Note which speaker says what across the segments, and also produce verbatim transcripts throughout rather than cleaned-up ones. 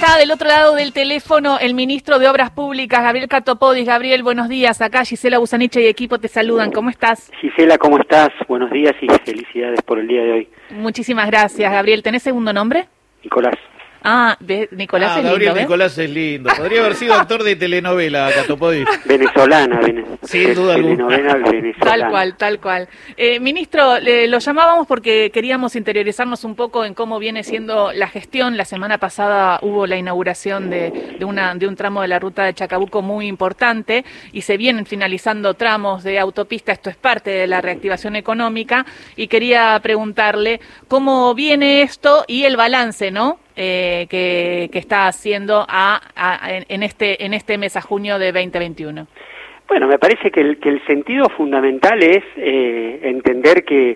Speaker 1: está del otro lado del teléfono el ministro de Obras Públicas, Gabriel Catopodis. Gabriel, buenos días. Acá Gisela Busaniche y equipo te saludan. ¿Cómo estás?
Speaker 2: Gisela, ¿cómo estás? Buenos días y felicidades por el día de hoy.
Speaker 1: Muchísimas gracias, Gabriel. ¿Tenés segundo nombre?
Speaker 2: Nicolás.
Speaker 1: Ah, de, Nicolás
Speaker 3: ah,
Speaker 1: es
Speaker 3: Gabriel
Speaker 1: lindo, ¿eh?
Speaker 3: Nicolás es lindo. Podría haber sido actor de telenovela, Catopodis.
Speaker 2: Venezolana, vene
Speaker 3: sin duda alguna.
Speaker 2: venezolana.
Speaker 1: Tal cual, tal cual. Eh, ministro, le, lo llamábamos porque queríamos interiorizarnos un poco en cómo viene siendo la gestión. La semana pasada hubo la inauguración de, de, una, de un tramo de la ruta de Chacabuco muy importante y se vienen finalizando tramos de autopista. Esto es parte de la reactivación económica y quería preguntarle cómo viene esto y el balance, ¿no? Eh, que, que está haciendo a, a, en, este, en este mes a junio de veinte veintiuno.
Speaker 2: Bueno, me parece que el, que el sentido fundamental es eh, entender que,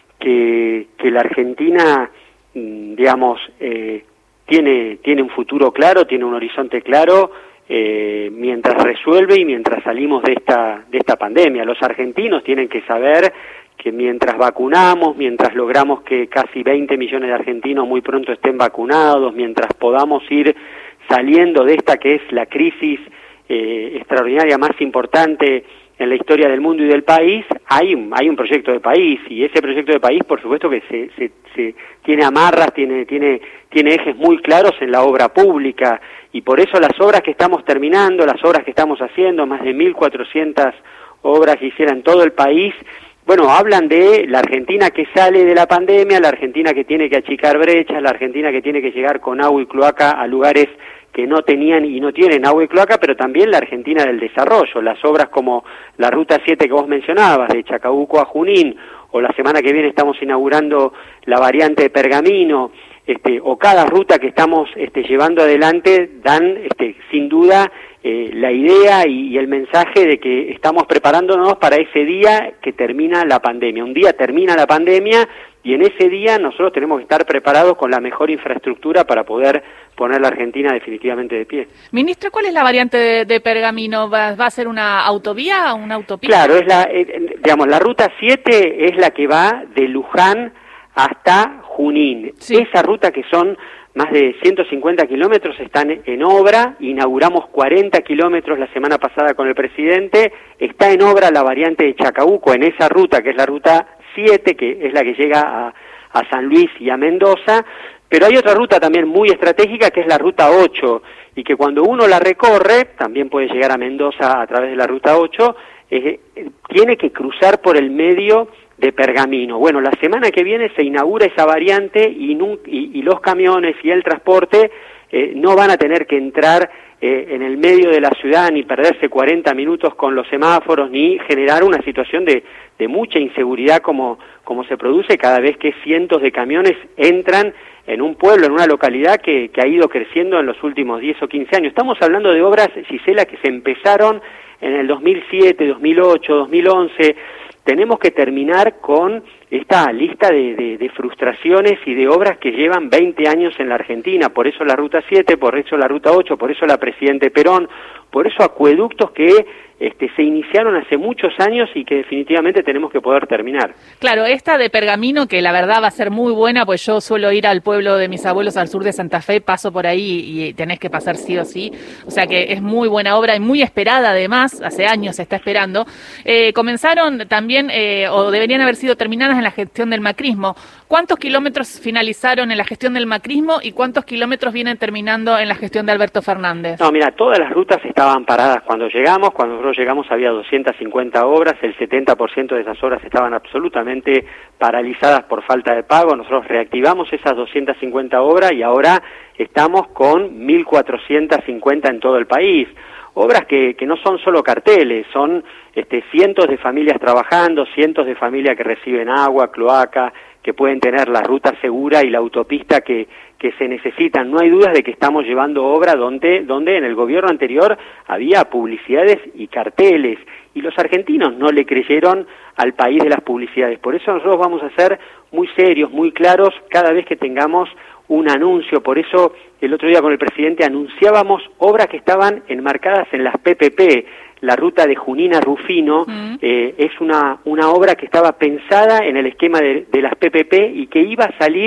Speaker 2: que, que la Argentina, digamos, eh, tiene, tiene un futuro claro, tiene un horizonte claro, eh, mientras resuelve y mientras salimos de esta, de esta pandemia. Los argentinos tienen que saber que mientras vacunamos, mientras logramos que casi veinte millones de argentinos muy pronto estén vacunados, mientras podamos ir saliendo de esta que es la crisis eh, extraordinaria más importante en la historia del mundo y del país, hay un, hay un proyecto de país, y ese proyecto de país, por supuesto que se, se, se tiene amarras, tiene, tiene, tiene ejes muy claros en la obra pública, y por eso las obras que estamos terminando, las obras que estamos haciendo, más de mil cuatrocientas obras que hicieron en todo el país, bueno, hablan de la Argentina que sale de la pandemia, la Argentina que tiene que achicar brechas, la Argentina que tiene que llegar con agua y cloaca a lugares que no tenían y no tienen agua y cloaca, pero también la Argentina del desarrollo. Las obras como la Ruta siete que vos mencionabas, de Chacabuco a Junín, o la semana que viene estamos inaugurando la variante de Pergamino, este, o cada ruta que estamos este, llevando adelante, dan este, sin duda Eh, la idea y, y el mensaje de que estamos preparándonos para ese día que termina la pandemia. Un día termina la pandemia y en ese día nosotros tenemos que estar preparados con la mejor infraestructura para poder poner la Argentina definitivamente de pie.
Speaker 1: Ministro, ¿cuál es la variante de, de Pergamino? ¿Va, ¿Va a ser una autovía o una autopista?
Speaker 2: Claro, es la, eh, digamos, la Ruta siete es la que va de Luján hasta Junín. Sí. Esa ruta que son más de ciento cincuenta kilómetros están en obra, inauguramos cuarenta kilómetros la semana pasada con el presidente, está en obra la variante de Chacabuco en esa ruta, que es la ruta siete, que es la que llega a, a San Luis y a Mendoza, pero hay otra ruta también muy estratégica que es la ruta ocho, y que cuando uno la recorre, también puede llegar a Mendoza a través de la ruta ocho, eh, tiene que cruzar por el medio de Pergamino. Bueno, la semana que viene se inaugura esa variante y, y, y los camiones y el transporte eh, no van a tener que entrar eh, en el medio de la ciudad ni perderse cuarenta minutos con los semáforos ni generar una situación de, de mucha inseguridad como, como se produce cada vez que cientos de camiones entran en un pueblo, en una localidad que, que ha ido creciendo en los últimos diez o quince años. Estamos hablando de obras, Gisela, que se empezaron en el dos mil siete, dos mil ocho, dos mil once. Tenemos que terminar con esta lista de, de, de frustraciones y de obras que llevan veinte años en la Argentina, por eso la Ruta siete, por eso la Ruta ocho, por eso la Presidente Perón, por eso acueductos que este, se iniciaron hace muchos años y que definitivamente tenemos que poder terminar.
Speaker 1: Claro, esta de Pergamino, que la verdad va a ser muy buena, pues yo suelo ir al pueblo de mis abuelos al sur de Santa Fe, paso por ahí y tenés que pasar sí o sí, o sea que es muy buena obra y muy esperada además, hace años se está esperando. Eh, comenzaron también, eh, o deberían haber sido terminadas en la gestión del macrismo. ¿Cuántos kilómetros finalizaron en la gestión del macrismo y cuántos kilómetros vienen terminando en la gestión de Alberto Fernández?
Speaker 2: No, mira, todas las rutas estaban paradas cuando llegamos, cuando nosotros llegamos había doscientas cincuenta obras, el setenta por ciento de esas obras estaban absolutamente paralizadas por falta de pago, nosotros reactivamos esas doscientas cincuenta obras y ahora estamos con mil cuatrocientas cincuenta en todo el país. Obras que, que no son solo carteles, son este, cientos de familias trabajando, cientos de familias que reciben agua, cloaca, que pueden tener la ruta segura y la autopista que, que se necesitan. No hay dudas de que estamos llevando obra donde, donde en el gobierno anterior había publicidades y carteles, y los argentinos no le creyeron al país de las publicidades. Por eso nosotros vamos a ser muy serios, muy claros cada vez que tengamos un anuncio. Por eso el otro día con el presidente anunciábamos obras que estaban enmarcadas en las P P P. La ruta de Junín a Rufino mm. eh, es una, una obra que estaba pensada en el esquema de, de las P P P y que iba a salir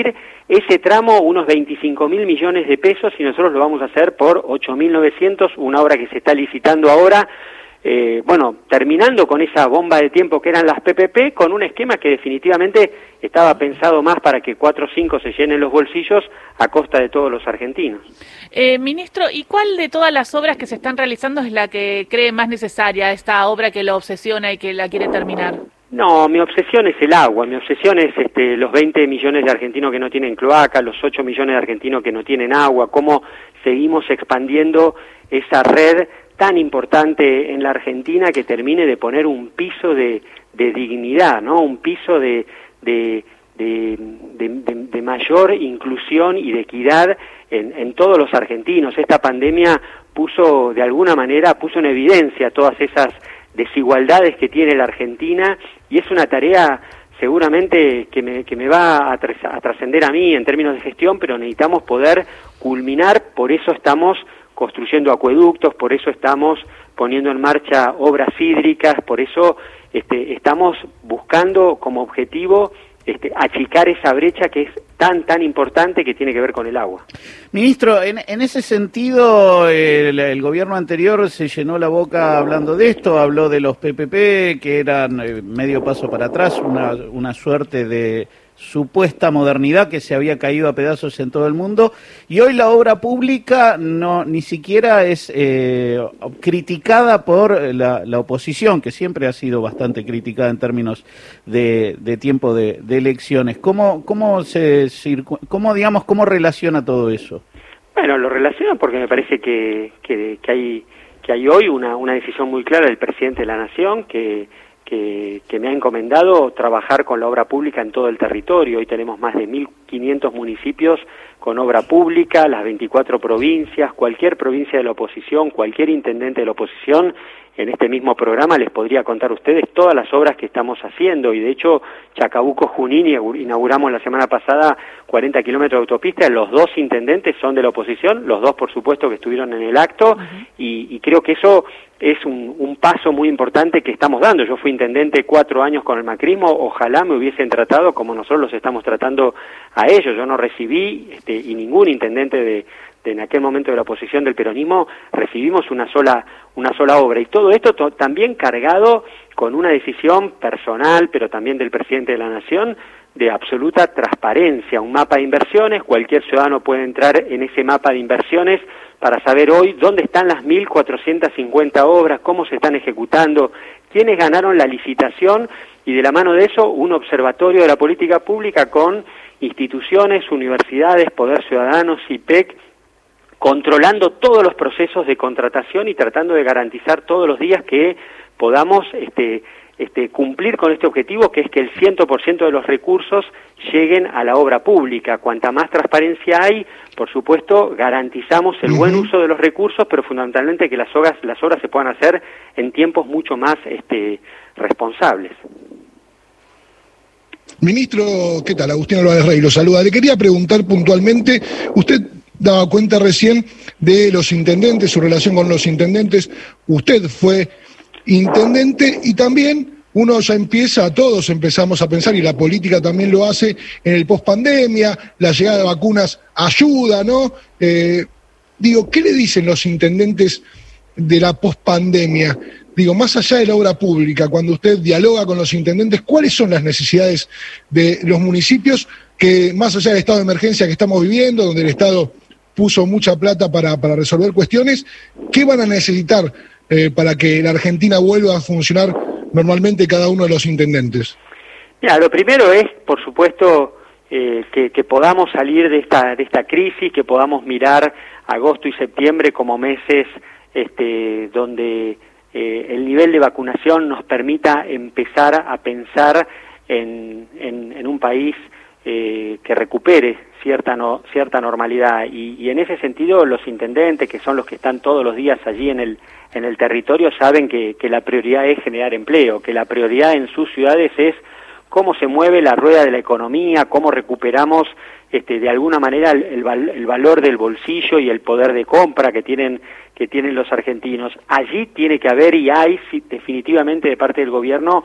Speaker 2: ese tramo unos veinticinco mil millones de pesos y nosotros lo vamos a hacer por ocho mil novecientos, una obra que se está licitando ahora. Eh, bueno, terminando con esa bomba de tiempo que eran las P P P, con un esquema que definitivamente estaba pensado más para que cuatro o cinco se llenen los bolsillos a costa de todos los argentinos.
Speaker 1: Eh, ministro, ¿y cuál de todas las obras que se están realizando es la que cree más necesaria, esta obra que lo obsesiona y que la quiere terminar?
Speaker 2: No, mi obsesión es el agua, mi obsesión es este, los veinte millones de argentinos que no tienen cloaca, los ocho millones de argentinos que no tienen agua, cómo seguimos expandiendo esa red tan importante en la Argentina que termine de poner un piso de, de dignidad, ¿no? Un piso de, de, de, de, de, de mayor inclusión y de equidad en, en todos los argentinos. Esta pandemia puso, de alguna manera, puso en evidencia todas esas desigualdades que tiene la Argentina y es una tarea seguramente que me, que me va a, a trascender a mí en términos de gestión, pero necesitamos poder culminar, por eso estamos construyendo acueductos, por eso estamos poniendo en marcha obras hídricas, por eso este, estamos buscando como objetivo este, achicar esa brecha que es tan, tan importante que tiene que ver con el agua.
Speaker 3: Ministro, en, en ese sentido, el, el gobierno anterior se llenó la boca hablando de esto, habló de los P P P, que eran eh, medio paso para atrás, una, una suerte de supuesta modernidad que se había caído a pedazos en todo el mundo, y hoy la obra pública no ni siquiera es eh, criticada por la, la oposición, que siempre ha sido bastante criticada en términos de, de tiempo de, de elecciones. ¿Cómo, cómo se cómo digamos cómo relaciona todo eso?
Speaker 2: Bueno, lo relaciona porque me parece que, que, que hay que hay hoy una, una decisión muy clara del presidente de la Nación que Que, que me ha encomendado trabajar con la obra pública en todo el territorio. Hoy tenemos más de mil quinientos municipios con obra pública, las veinticuatro provincias, cualquier provincia de la oposición, cualquier intendente de la oposición, en este mismo programa les podría contar a ustedes todas las obras que estamos haciendo, y de hecho Chacabuco, Junín, inauguramos la semana pasada cuarenta kilómetros de autopista, los dos intendentes son de la oposición, los dos por supuesto que estuvieron en el acto, uh-huh. y, y creo que eso es un, un paso muy importante que estamos dando. Yo fui intendente cuatro años con el macrismo, ojalá me hubiesen tratado como nosotros los estamos tratando a ellos. Yo no recibí, este, y ningún intendente de, de en aquel momento de la oposición del peronismo, recibimos una sola, una sola obra. Y todo esto to- también cargado con una decisión personal, pero también del presidente de la Nación, de absoluta transparencia, un mapa de inversiones. Cualquier ciudadano puede entrar en ese mapa de inversiones para saber hoy dónde están las mil cuatrocientas cincuenta obras, cómo se están ejecutando, quiénes ganaron la licitación, y de la mano de eso un observatorio de la política pública con instituciones, universidades, Poder Ciudadano, C I P E C, controlando todos los procesos de contratación y tratando de garantizar todos los días que podamos este, este, cumplir con este objetivo, que es que el cien por ciento de los recursos lleguen a la obra pública. Cuanta más transparencia hay, por supuesto, garantizamos el uh-huh. buen uso de los recursos, pero fundamentalmente que las obras, las obras se puedan hacer en tiempos mucho más este, responsables.
Speaker 4: Ministro, ¿qué tal? Agustín Álvarez Rey lo saluda. Le quería preguntar puntualmente, usted daba cuenta recién de los intendentes, su relación con los intendentes. Usted fue intendente y también uno ya empieza, todos empezamos a pensar, y la política también lo hace, en el pospandemia, la llegada de vacunas ayuda, ¿no? Eh, digo, ¿qué le dicen los intendentes de la pospandemia? Digo, más allá de la obra pública, cuando usted dialoga con los intendentes, ¿cuáles son las necesidades de los municipios que, más allá del estado de emergencia que estamos viviendo, donde el Estado puso mucha plata para, para resolver cuestiones, qué van a necesitar eh, para que la Argentina vuelva a funcionar normalmente cada uno de los intendentes?
Speaker 2: Mira, lo primero es, por supuesto, eh, que, que podamos salir de esta, de esta crisis, que podamos mirar agosto y septiembre como meses este, donde eh, el nivel de vacunación nos permita empezar a pensar en, en, en un país eh, que recupere cierta no, cierta normalidad, y, y en ese sentido los intendentes, que son los que están todos los días allí en el en el territorio, saben que, que la prioridad es generar empleo, que la prioridad en sus ciudades es cómo se mueve la rueda de la economía, cómo recuperamos este, de alguna manera el, el, el valor del bolsillo y el poder de compra que tienen que tienen los argentinos. Allí tiene que haber, y hay sí, definitivamente de parte del gobierno,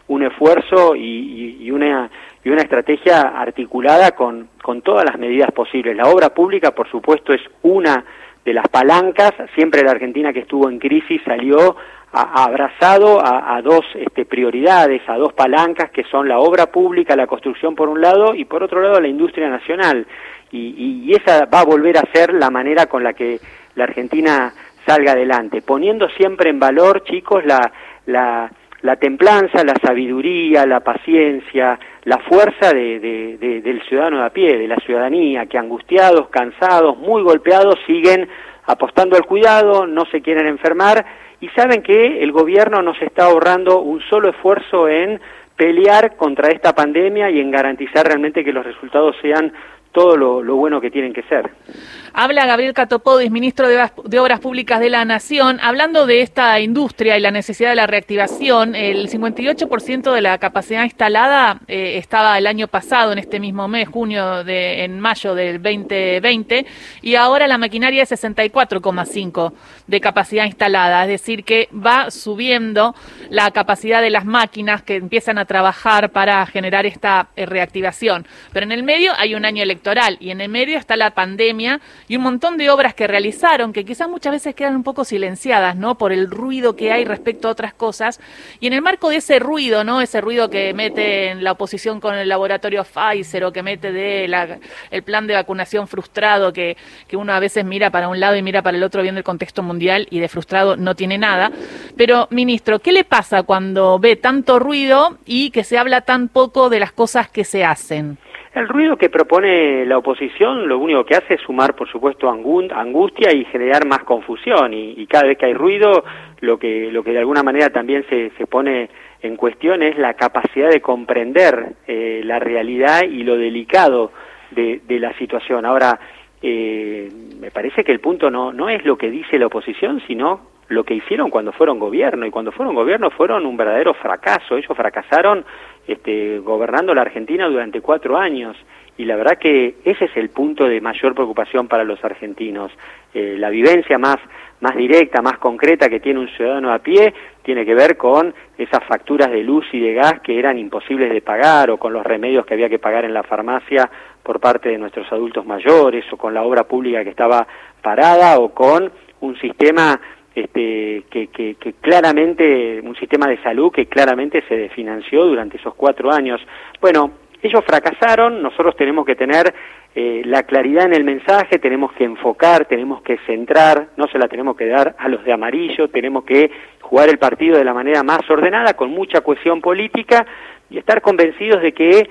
Speaker 2: un esfuerzo y, y, y una y una estrategia articulada con, con todas las medidas posibles. La obra pública, por supuesto, es una de las palancas. Siempre la Argentina que estuvo en crisis salió a, a abrazado a, a dos este, prioridades, a dos palancas que son la obra pública, la construcción por un lado, y por otro lado la industria nacional. Y, y, y esa va a volver a ser la manera con la que la Argentina salga adelante, poniendo siempre en valor, chicos, la, la, la templanza, la sabiduría, la paciencia, la fuerza de, de, de, del ciudadano de a pie, de la ciudadanía, que angustiados, cansados, muy golpeados, siguen apostando al cuidado, no se quieren enfermar, y saben que el gobierno nos está ahorrando un solo esfuerzo en pelear contra esta pandemia y en garantizar realmente que los resultados sean todo lo, lo bueno que tienen que ser.
Speaker 1: Habla Gabriel Catopodis, ministro de, de Obras Públicas de la Nación, hablando de esta industria y la necesidad de la reactivación. El cincuenta y ocho por ciento de la capacidad instalada eh, estaba el año pasado, en este mismo mes, junio, de, en mayo del veinte veinte, y ahora la maquinaria es sesenta y cuatro coma cinco de capacidad instalada, es decir, que va subiendo la capacidad de las máquinas que empiezan a trabajar para generar esta eh, reactivación. Pero en el medio hay un año electoral y en el medio está la pandemia y un montón de obras que realizaron que quizás muchas veces quedan un poco silenciadas, ¿no?, por el ruido que hay respecto a otras cosas. Y en el marco de ese ruido, ¿no?, ese ruido que mete en la oposición con el laboratorio Pfizer o que mete de la, el plan de vacunación frustrado que, que uno a veces mira para un lado y mira para el otro viendo el contexto mundial y de frustrado no tiene nada. Pero, ministro, ¿qué le pasa cuando ve tanto ruido y que se habla tan poco de las cosas que se hacen?
Speaker 2: El ruido que propone la oposición lo único que hace es sumar, por supuesto, angustia y generar más confusión. Y, y cada vez que hay ruido, lo que, lo que de alguna manera también se, se pone en cuestión es la capacidad de comprender eh, la realidad y lo delicado de, de la situación. Ahora, eh, me parece que el punto no, no es lo que dice la oposición, sino lo que hicieron cuando fueron gobierno. Y cuando fueron gobierno fueron un verdadero fracaso. Ellos fracasaron Este, gobernando la Argentina durante cuatro años, y la verdad que ese es el punto de mayor preocupación para los argentinos. Eh, la vivencia más, más directa, más concreta que tiene un ciudadano a pie, tiene que ver con esas facturas de luz y de gas que eran imposibles de pagar, o con los remedios que había que pagar en la farmacia por parte de nuestros adultos mayores, o con la obra pública que estaba parada, o con un sistema Este, que, que, que claramente, un sistema de salud que claramente se desfinanció durante esos cuatro años. Bueno, ellos fracasaron, nosotros tenemos que tener eh, la claridad en el mensaje, tenemos que enfocar, tenemos que centrar, no se la tenemos que dar a los de amarillo, tenemos que jugar el partido de la manera más ordenada, con mucha cohesión política, y estar convencidos de que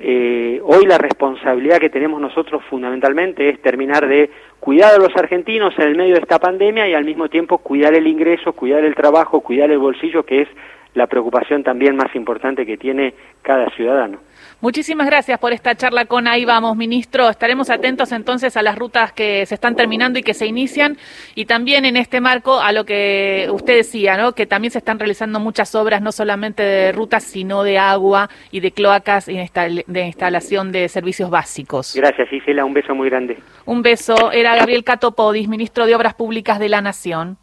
Speaker 2: Eh, hoy la responsabilidad que tenemos nosotros fundamentalmente es terminar de cuidar a los argentinos en el medio de esta pandemia y al mismo tiempo cuidar el ingreso, cuidar el trabajo, cuidar el bolsillo, que es la preocupación también más importante que tiene cada ciudadano.
Speaker 1: Muchísimas gracias por esta charla con Ahí Vamos, ministro. Estaremos atentos entonces a las rutas que se están terminando y que se inician, y también en este marco a lo que usted decía, ¿no?, que también se están realizando muchas obras, no solamente de rutas, sino de agua y de cloacas y de instalación de servicios básicos.
Speaker 2: Gracias, Gisela, un beso muy grande.
Speaker 1: Un beso. Era Gabriel Catopodis, ministro de Obras Públicas de la Nación.